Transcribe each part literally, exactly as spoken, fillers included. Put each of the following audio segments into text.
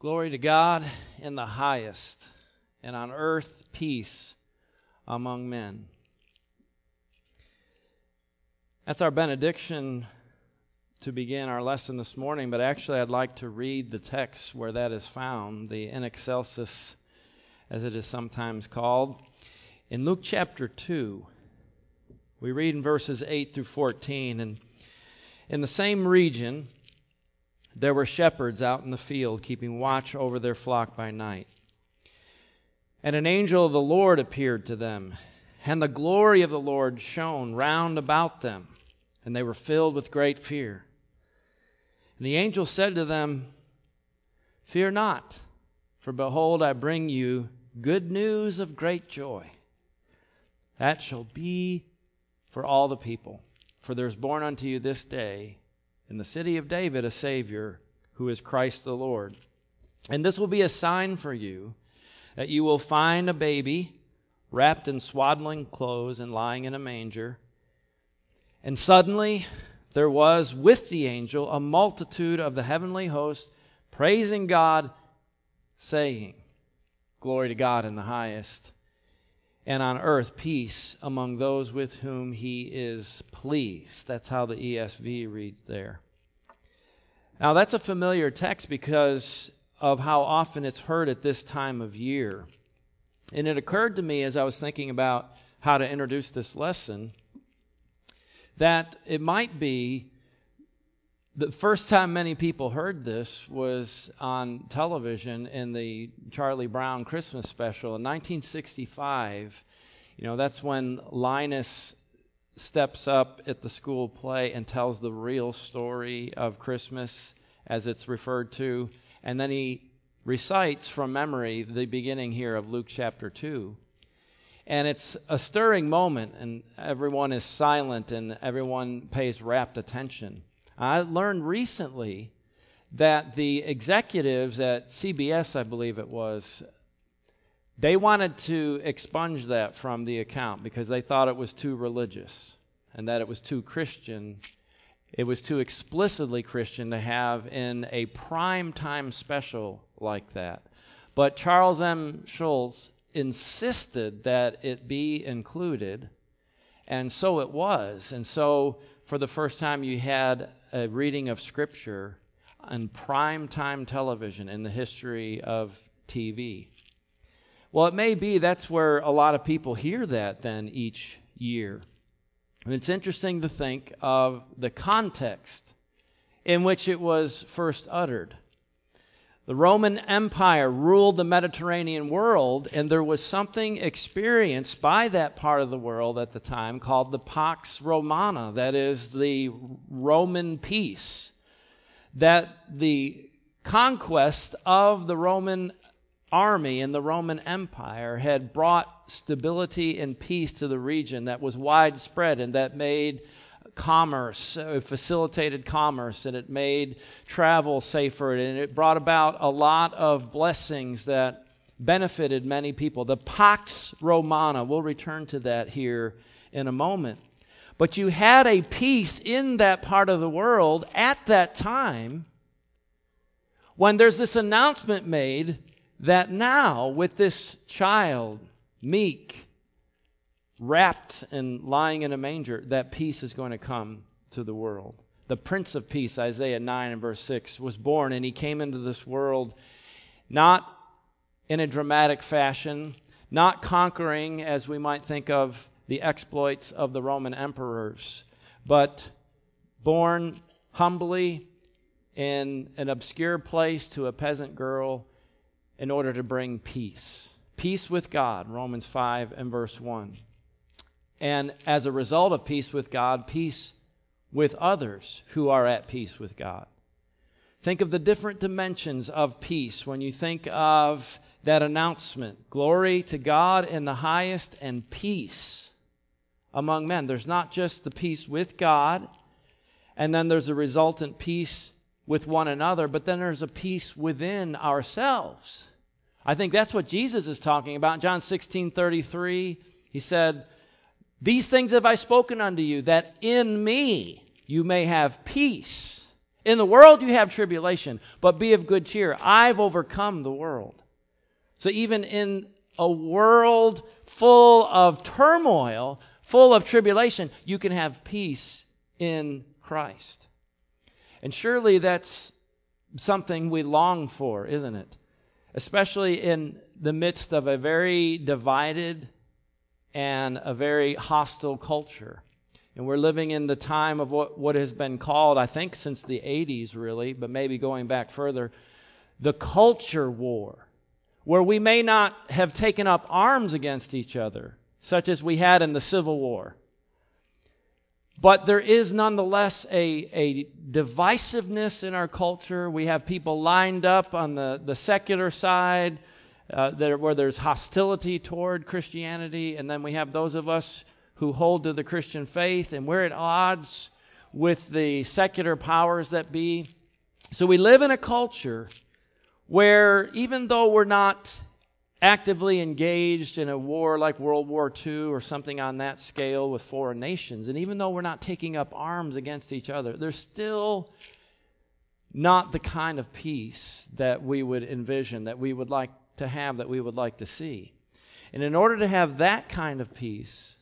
Glory to God in the highest, and on earth peace among men. That's our benediction to begin our lesson this morning, but actually I'd like to read the text where that is found, the In Excelsis, as it is sometimes called. In Luke chapter two, we read in verses eight through fourteen, and in the same region there were shepherds out in the field, keeping watch over their flock by night. And an angel of the Lord appeared to them, and the glory of the Lord shone round about them, and they were filled with great fear. And the angel said to them, "Fear not, for behold, I bring you good news of great joy. That shall be for all the people. For there is born unto you this day in the city of David a Savior, who is Christ the Lord. And this will be a sign for you, that you will find a baby wrapped in swaddling clothes and lying in a manger." And suddenly there was with the angel a multitude of the heavenly host, praising God, saying, "Glory to God in the highest, and on earth peace among those with whom he is pleased." That's how the E S V reads there. Now that's a familiar text because of how often it's heard at this time of year. And it occurred to me as I was thinking about how to introduce this lesson that it might be the first time many people heard this was on television in the Charlie Brown Christmas special in nineteen sixty-five. You know, that's when Linus steps up at the school play and tells the real story of Christmas, as it's referred to, and then he recites from memory the beginning here of Luke chapter two. And it's a stirring moment, and everyone is silent, and everyone pays rapt attention. I learned recently that the executives at C B S, I believe it was, they wanted to expunge that from the account because they thought it was too religious and that it was too Christian. It was too explicitly Christian to have in a prime time special like that. But Charles M. Schulz insisted that it be included, and so it was. And so for the first time you had a reading of Scripture on prime time television in the history of T V. Well, it may be that's where a lot of people hear that then each year. And it's interesting to think of the context in which it was first uttered. The Roman Empire ruled the Mediterranean world, and there was something experienced by that part of the world at the time called the Pax Romana, that is, the Roman peace, that the conquest of the Roman army and the Roman Empire had brought stability and peace to the region that was widespread and that made commerce, uh, facilitated commerce, and it made travel safer, and it brought about a lot of blessings that benefited many people. The Pax Romana, we'll return to that here in a moment. But you had a peace in that part of the world at that time when there's this announcement made that now with this child, meek, wrapped and lying in a manger, that peace is going to come to the world. The Prince of Peace, Isaiah nine and verse six, was born, and he came into this world not in a dramatic fashion, not conquering as we might think of the exploits of the Roman emperors, but born humbly in an obscure place to a peasant girl in order to bring peace. Peace with God, Romans five and verse one. And as a result of peace with God, peace with others who are at peace with God. Think of the different dimensions of peace when you think of that announcement. Glory to God in the highest and peace among men. There's not just the peace with God, and then there's a resultant peace with one another, but then there's a peace within ourselves. I think that's what Jesus is talking about. In John sixteen thirty-three, he said, "These things have I spoken unto you, that in me you may have peace. In the world you have tribulation, but be of good cheer. I've overcome the world. So even in a world full of turmoil, full of tribulation, you can have peace in Christ. And surely that's something we long for, isn't it? Especially in the midst of a very divided and a very hostile culture. And we're living in the time of what, what has been called, I think since the eighties really, but maybe going back further, the culture war, where we may not have taken up arms against each other, such as we had in the Civil War. But there is nonetheless a, a divisiveness in our culture. We have people lined up on the, the secular side uh, there, where there's hostility toward Christianity, and then we have those of us who hold to the Christian faith, and we're at odds with the secular powers that be. So we live in a culture where even though we're not actively engaged in a war like World War Two or something on that scale with foreign nations, and even though we're not taking up arms against each other, there's still not the kind of peace that we would envision, that we would like to have, that we would like to see. And in order to have that kind of peace,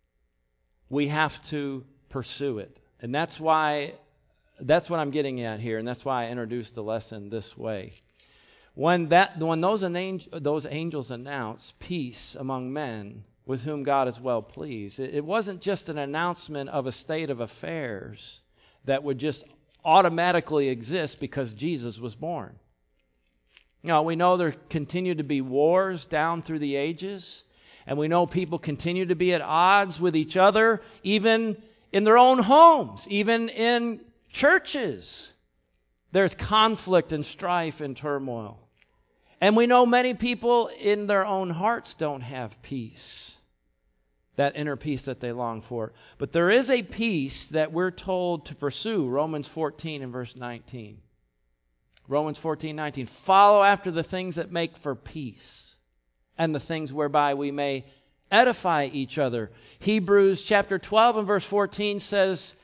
we have to pursue it. And that's why, that's what I'm getting at here, and that's why I introduced the lesson this way. When that, when those, those angels announce peace among men with whom God is well pleased, it, it wasn't just an announcement of a state of affairs that would just automatically exist because Jesus was born. Now, we know there continue to be wars down through the ages, and we know people continue to be at odds with each other, even in their own homes, even in churches. There's conflict and strife and turmoil. And we know many people in their own hearts don't have peace, that inner peace that they long for. But there is a peace that we're told to pursue, Romans fourteen and verse nineteen. Romans fourteen, nineteen. Follow after the things that make for peace, and the things whereby we may edify each other. Hebrews chapter twelve and verse fourteen says,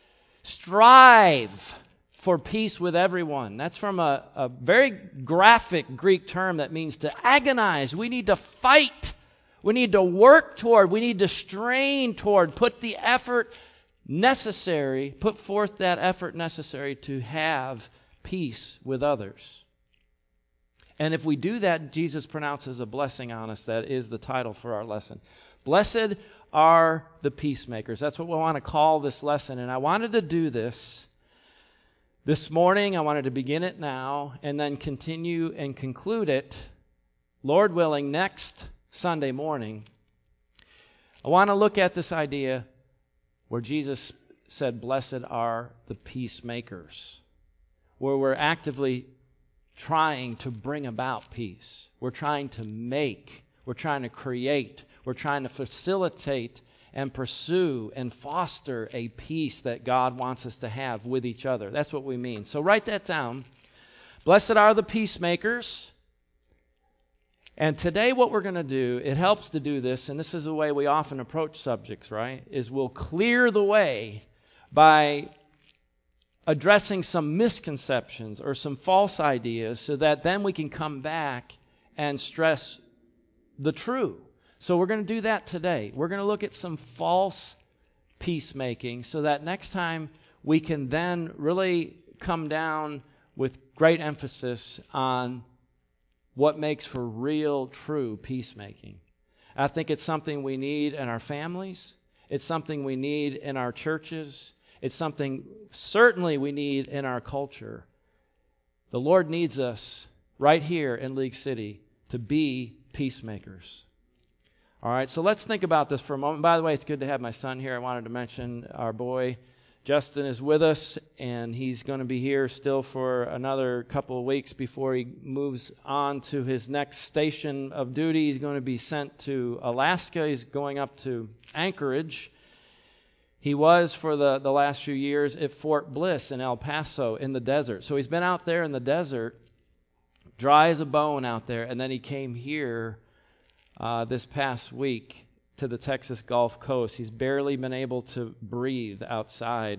strive for peace with everyone. That's from a, a very graphic Greek term that means to agonize. We need to fight. We need to work toward. We need to strain toward. Put the effort necessary, put forth that effort necessary to have peace with others. And if we do that, Jesus pronounces a blessing on us. That is the title for our lesson. Blessed are the peacemakers. That's what we want to call this lesson. And I wanted to do this this morning. I wanted to begin it now and then continue and conclude it, Lord willing, next Sunday morning. I want to look at this idea where Jesus said, blessed are the peacemakers, where we're actively trying to bring about peace. We're trying to make, we're trying to create, we're trying to facilitate and pursue and foster a peace that God wants us to have with each other. That's what we mean. So write that down. Blessed are the peacemakers. And today what we're going to do, it helps to do this, and this is the way we often approach subjects, right, is we'll clear the way by addressing some misconceptions or some false ideas so that then we can come back and stress the true. So we're going to do that today. We're going to look at some false peacemaking so that next time we can then really come down with great emphasis on what makes for real, true peacemaking. I think it's something we need in our families. It's something we need in our churches. It's something certainly we need in our culture. The Lord needs us right here in League City to be peacemakers. All right, so let's think about this for a moment. By the way, it's good to have my son here. I wanted to mention our boy Justin is with us, and he's going to be here still for another couple of weeks before he moves on to his next station of duty. He's going to be sent to Alaska. He's going up to Anchorage. He was, for the, the last few years, at Fort Bliss in El Paso in the desert. So he's been out there in the desert, dry as a bone out there, and then he came here uh, this past week to the Texas Gulf Coast. He's barely been able to breathe outside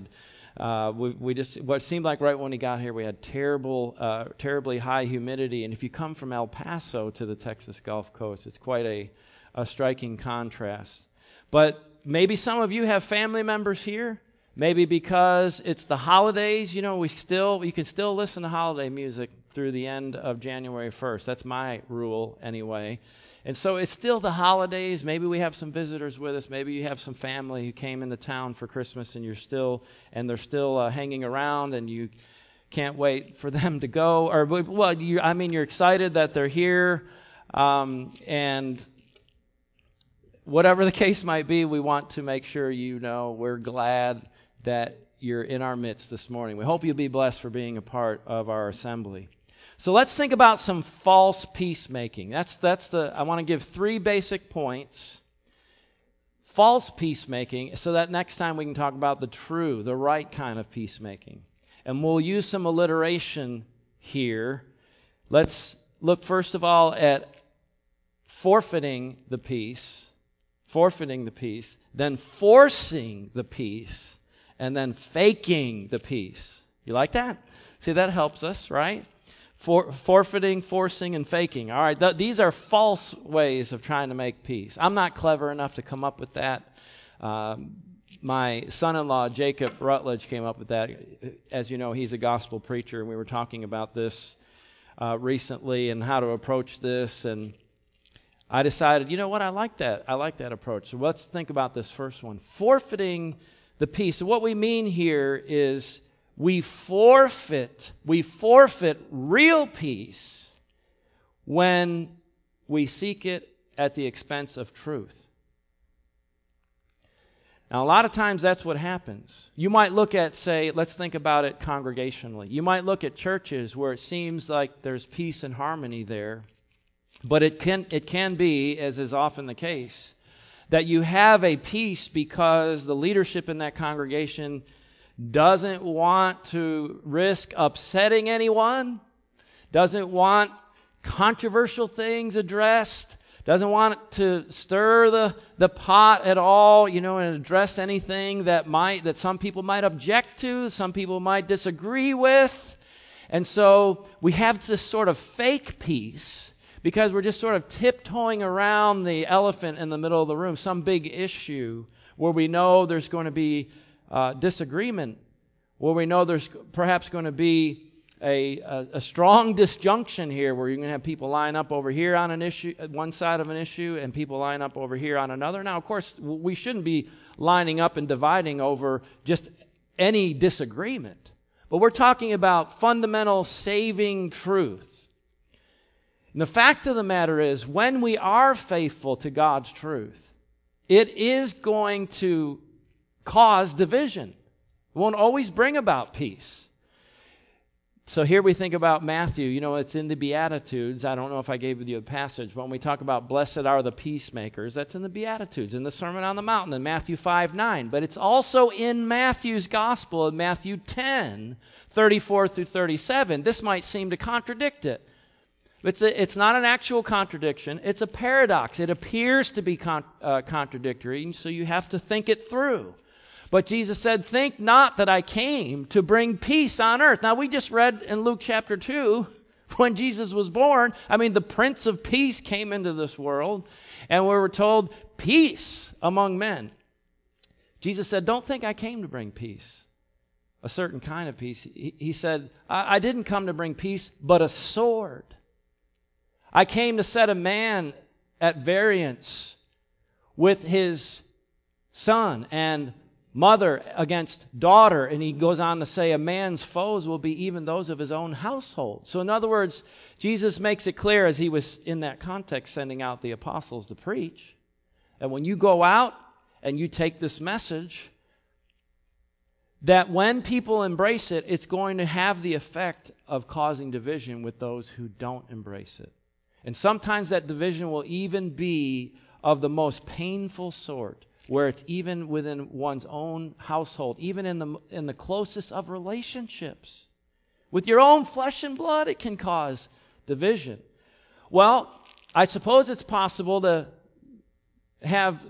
Uh, we, we just, what seemed like right when he got here, we had terrible, uh, terribly high humidity. And if you come from El Paso to the Texas Gulf Coast, it's quite a, a striking contrast. But maybe some of you have family members here. Maybe because it's the holidays, you know, we still, you can still listen to holiday music through the end of January first. That's my rule anyway. And so it's still the holidays. Maybe we have some visitors with us. Maybe you have some family who came into town for Christmas and you're still, and they're still uh, hanging around and you can't wait for them to go. Or, well, you, I mean, you're excited that they're here. Um, and whatever the case might be, we want to make sure you know we're glad that you're in our midst this morning. We hope you'll be blessed for being a part of our assembly. So let's think about some false peacemaking. That's that's the I want to give three basic points. False peacemaking, so that next time we can talk about the true, the right kind of peacemaking. And we'll use some alliteration here. Let's look first of all at forfeiting the peace, forfeiting the peace, then forcing the peace, and then faking the peace. You like that? See, that helps us, right? For, forfeiting, forcing, and faking. All right, th- these are false ways of trying to make peace. I'm not clever enough to come up with that. Um, my son-in-law, Jacob Rutledge, came up with that. As you know, he's a gospel preacher, and we were talking about this uh, recently and how to approach this. And I decided, you know what, I like that. I like that approach. So let's think about this first one. Forfeiting the peace. So what we mean here is we forfeit, we forfeit real peace when we seek it at the expense of truth. Now, a lot of times that's what happens. You might look at, say, let's think about it congregationally. You might look at churches where it seems like there's peace and harmony there, but it can, it can be, as is often the case, that you have a peace because the leadership in that congregation doesn't want to risk upsetting anyone, doesn't want controversial things addressed, doesn't want to stir the, the pot at all, you know, and address anything that might, that some people might object to, some people might disagree with. And so we have this sort of fake peace because we're just sort of tiptoeing around the elephant in the middle of the room, some big issue where we know there's going to be uh, disagreement, where we know there's perhaps going to be a, a, a strong disjunction here where you're going to have people line up over here on an issue, one side of an issue, and people line up over here on another. Now, of course, we shouldn't be lining up and dividing over just any disagreement, but we're talking about fundamental saving truth. And the fact of the matter is, when we are faithful to God's truth, it is going to cause division. It won't always bring about peace. So here we think about Matthew. You know, it's in the Beatitudes. I don't know if I gave you a passage. But when we talk about blessed are the peacemakers, that's in the Beatitudes, in the Sermon on the Mountain, in Matthew five nine. But it's also in Matthew's Gospel, in Matthew ten, thirty-four through thirty-seven. This might seem to contradict it. It's, a, it's not an actual contradiction. It's a paradox. It appears to be con- uh, contradictory, so you have to think it through. But Jesus said, think not that I came to bring peace on earth. Now, we just read in Luke chapter two, when Jesus was born, I mean, the Prince of Peace came into this world, and we were told, peace among men. Jesus said, don't think I came to bring peace, a certain kind of peace. He, he said, I, I didn't come to bring peace, but a sword. I came to set a man at variance with his son and mother against daughter. And he goes on to say, a man's foes will be even those of his own household. So in other words, Jesus makes it clear, as he was in that context sending out the apostles to preach, that when you go out and you take this message, that when people embrace it, it's going to have the effect of causing division with those who don't embrace it. And sometimes that division will even be of the most painful sort, where it's even within one's own household, even in the in the closest of relationships. With your own flesh and blood, it can cause division. Well, I suppose it's possible to have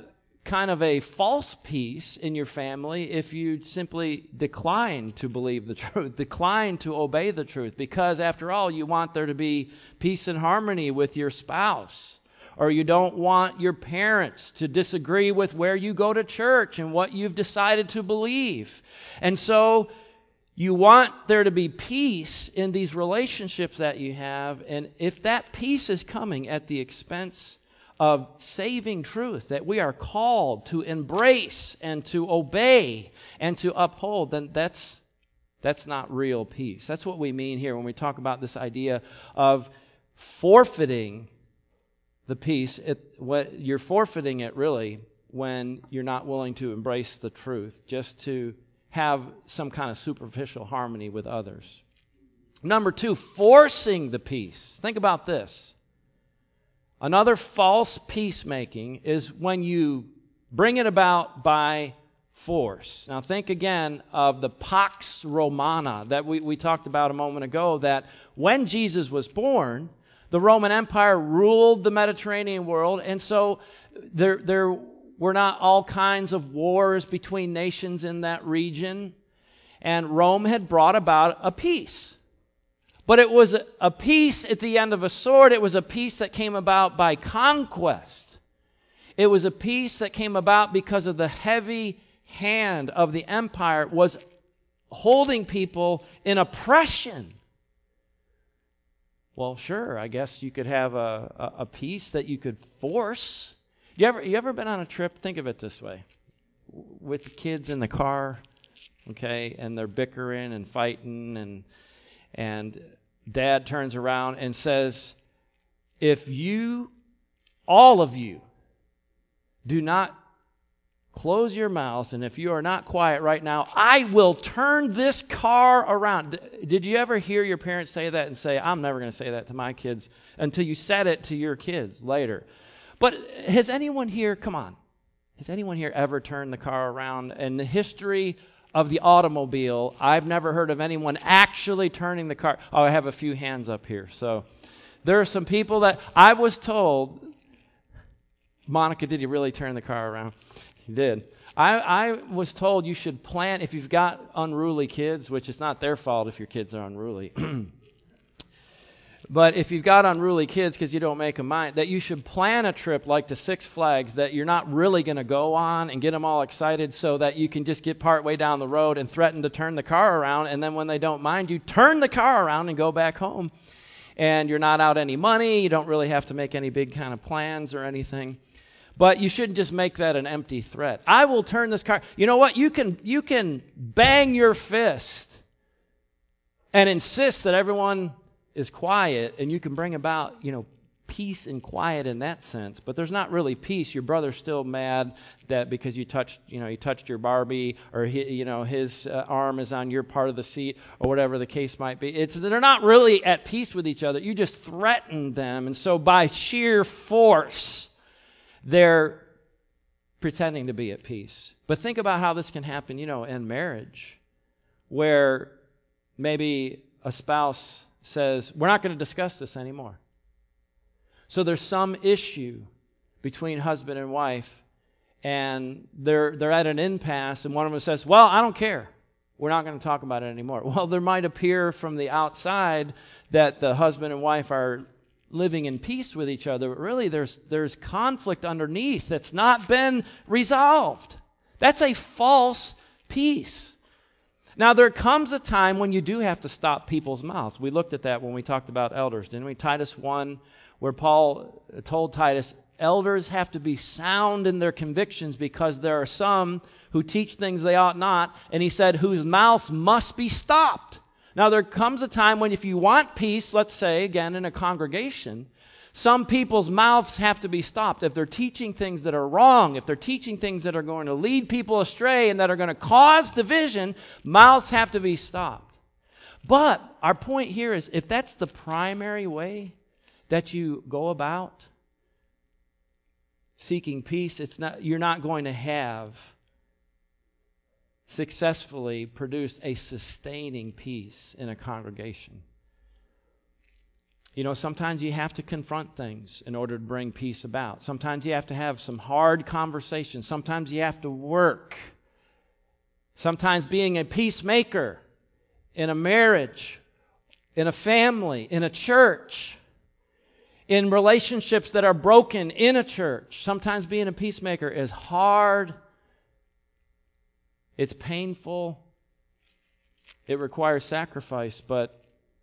kind of a false peace in your family if you simply decline to believe the truth, decline to obey the truth, because after all, you want there to be peace and harmony with your spouse, or you don't want your parents to disagree with where you go to church and what you've decided to believe. And so you want there to be peace in these relationships that you have, and if that peace is coming at the expense of saving truth that we are called to embrace and to obey and to uphold, then that's that's not real peace. That's what we mean here when we talk about this idea of forfeiting the peace. It, what, you're forfeiting it really when you're not willing to embrace the truth, just to have some kind of superficial harmony with others. Number two, forcing the peace. Think about this. Another false peacemaking is when you bring it about by force. Now think again of the Pax Romana that we, we talked about a moment ago, that when Jesus was born, the Roman Empire ruled the Mediterranean world, and so there, there were not all kinds of wars between nations in that region, and Rome had brought about a peace. But it was a peace at the end of a sword. It was a peace that came about by conquest. It was a peace that came about because of the heavy hand of the empire was holding people in oppression. Well, sure, I guess you could have a, a, a peace that you could force. You ever, you ever been on a trip? Think of it this way. With the kids in the car, okay, and they're bickering and fighting, and and Dad turns around and says, if you, all of you, do not close your mouths, and if you are not quiet right now, I will turn this car around. Did you ever hear your parents say that and say, I'm never going to say that to my kids, until you said it to your kids later? But has anyone here, come on, has anyone here ever turned the car around? In the history of the automobile, I've never heard of anyone actually turning the car. Oh, I have a few hands up here. So there are some people that I was told, Monica, did you really turn the car around? He did. I, I was told you should plan, if you've got unruly kids, which is not their fault if your kids are unruly, but if you've got unruly kids because you don't make them mind, that you should plan a trip like to Six Flags that you're not really going to go on and get them all excited, so that you can just get part way down the road and threaten to turn the car around, and then when they don't mind you, turn the car around and go back home. And you're not out any money. You don't really have to make any big kind of plans or anything. But you shouldn't just make that an empty threat. I will turn this car. You know what? You can, you can bang your fist and insist that everyone is quiet, and you can bring about, you know, peace and quiet in that sense. But there's not really peace. Your brother's still mad that because you touched, you know, you touched your Barbie, or he, you know, his uh, arm is on your part of the seat, or whatever the case might be. It's they're not really at peace with each other. You just threaten them, and so by sheer force, they're pretending to be at peace. But think about how this can happen, you know, in marriage, where maybe a spouse says, we're not going to discuss this anymore. So there's some issue between husband and wife, and they're they're at an impasse, and one of them says, well, I don't care. We're not going to talk about it anymore. Well, there might appear from the outside that the husband and wife are living in peace with each other, but really there's there's conflict underneath that's not been resolved. That's a false peace. Now, there comes a time when you do have to stop people's mouths. We looked at that when we talked about elders, didn't we? Titus one, where Paul told Titus, elders have to be sound in their convictions because there are some who teach things they ought not, and he said, whose mouths must be stopped. Now, there comes a time when if you want peace, let's say, again, in a congregation, some people's mouths have to be stopped. If they're teaching things that are wrong, if they're teaching things that are going to lead people astray and that are going to cause division, mouths have to be stopped. But our point here is, if that's the primary way that you go about seeking peace, it's not, you're not going to have successfully produced a sustaining peace in a congregation. You know, sometimes you have to confront things in order to bring peace about. Sometimes you have to have some hard conversations. Sometimes you have to work. Sometimes being a peacemaker in a marriage, in a family, in a church, in relationships that are broken in a church, sometimes being a peacemaker is hard. It's painful. It requires sacrifice, but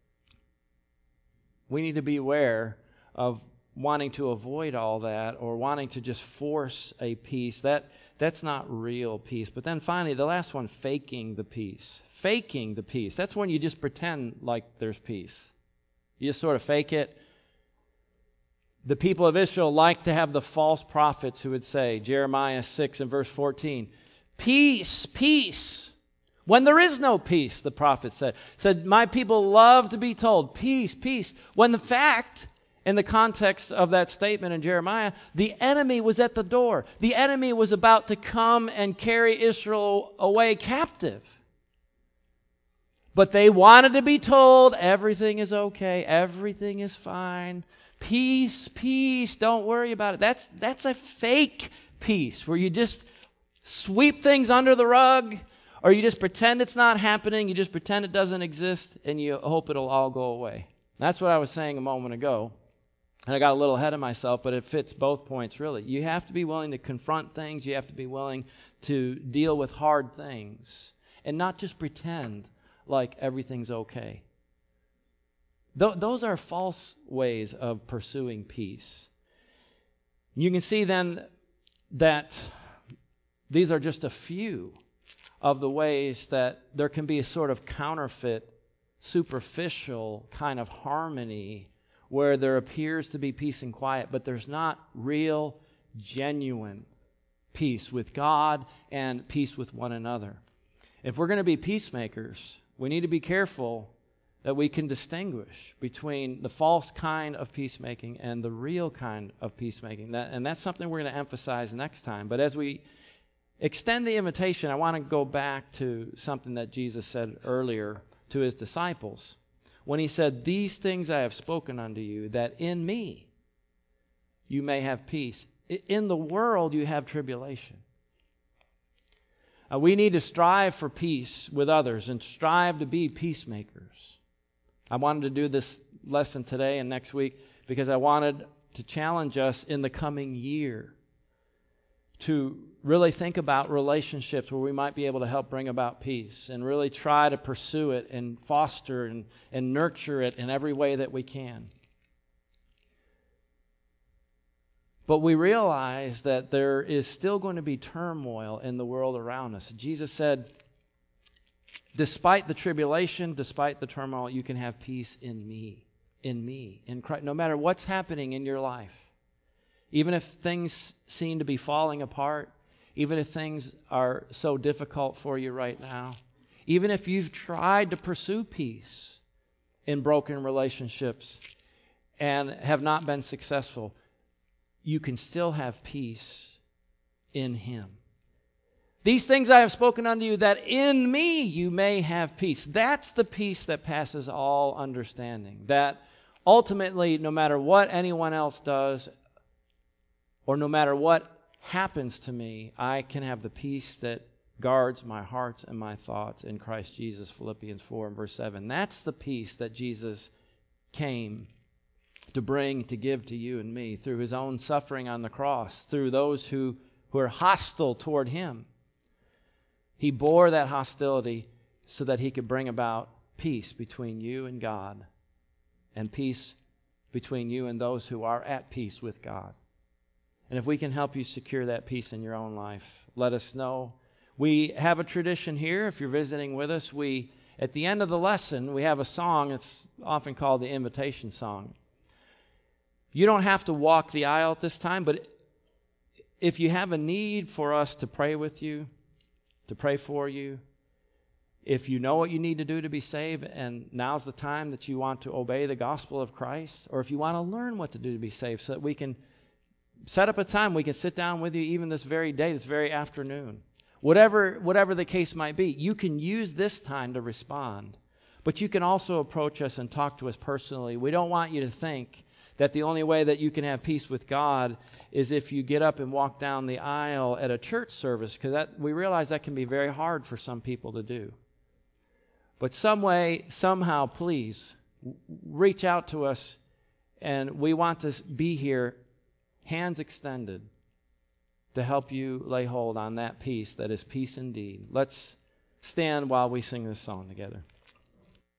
we need to be aware of wanting to avoid all that or wanting to just force a peace. That, that's not real peace. But then finally, the last one, faking the peace. Faking the peace. That's when you just pretend like there's peace. You just sort of fake it. The people of Israel liked to have the false prophets who would say, Jeremiah six and verse fourteen, peace, peace. When there is no peace, the prophet said, said, my people love to be told, peace, peace. When the fact, in the context of that statement in Jeremiah, the enemy was at the door. The enemy was about to come and carry Israel away captive. But they wanted to be told, everything is okay, everything is fine. Peace, peace, don't worry about it. That's, that's a fake peace where you just sweep things under the rug. Or you just pretend it's not happening, you just pretend it doesn't exist, and you hope it'll all go away. That's what I was saying a moment ago. And I got a little ahead of myself, but it fits both points, really. You have to be willing to confront things. You have to be willing to deal with hard things. And not just pretend like everything's okay. Th- those are false ways of pursuing peace. You can see then that these are just a few of the ways that there can be a sort of counterfeit, superficial kind of harmony where there appears to be peace and quiet, but there's not real, genuine peace with God and peace with one another. If we're going to be peacemakers, we need to be careful that we can distinguish between the false kind of peacemaking and the real kind of peacemaking. That, and that's something we're going to emphasize next time. But as we extend the invitation, I want to go back to something that Jesus said earlier to his disciples when he said, these things I have spoken unto you, that in me you may have peace. In the world you have tribulation. Uh, we need to strive for peace with others and strive to be peacemakers. I wanted to do this lesson today and next week because I wanted to challenge us in the coming year to really think about relationships where we might be able to help bring about peace and really try to pursue it and foster and, and nurture it in every way that we can. But we realize that there is still going to be turmoil in the world around us. Jesus said, despite the tribulation, despite the turmoil, you can have peace in me, in me, in Christ, no matter what's happening in your life. Even if things seem to be falling apart, even if things are so difficult for you right now, even if you've tried to pursue peace in broken relationships and have not been successful, you can still have peace in Him. These things I have spoken unto you, that in me you may have peace. That's the peace that passes all understanding. That ultimately, no matter what anyone else does, or no matter what happens to me, I can have the peace that guards my hearts and my thoughts in Christ Jesus, Philippians four and verse seven. That's the peace that Jesus came to bring, to give to you and me through His own suffering on the cross, through those who, who are hostile toward Him. He bore that hostility so that He could bring about peace between you and God and peace between you and those who are at peace with God. And if we can help you secure that peace in your own life, let us know. We have a tradition here. If you're visiting with us, we at the end of the lesson, we have a song. It's often called the invitation song. You don't have to walk the aisle at this time, but if you have a need for us to pray with you, to pray for you, if you know what you need to do to be saved, and now's the time that you want to obey the gospel of Christ, or if you want to learn what to do to be saved so that we can set up a time we can sit down with you even this very day, this very afternoon. Whatever, whatever the case might be, you can use this time to respond. But you can also approach us and talk to us personally. We don't want you to think that the only way that you can have peace with God is if you get up and walk down the aisle at a church service, because that we realize that can be very hard for some people to do. But some way, somehow, please, reach out to us, and we want to be here, hands extended, to help you lay hold on that peace that is peace indeed. Let's stand while we sing this song together.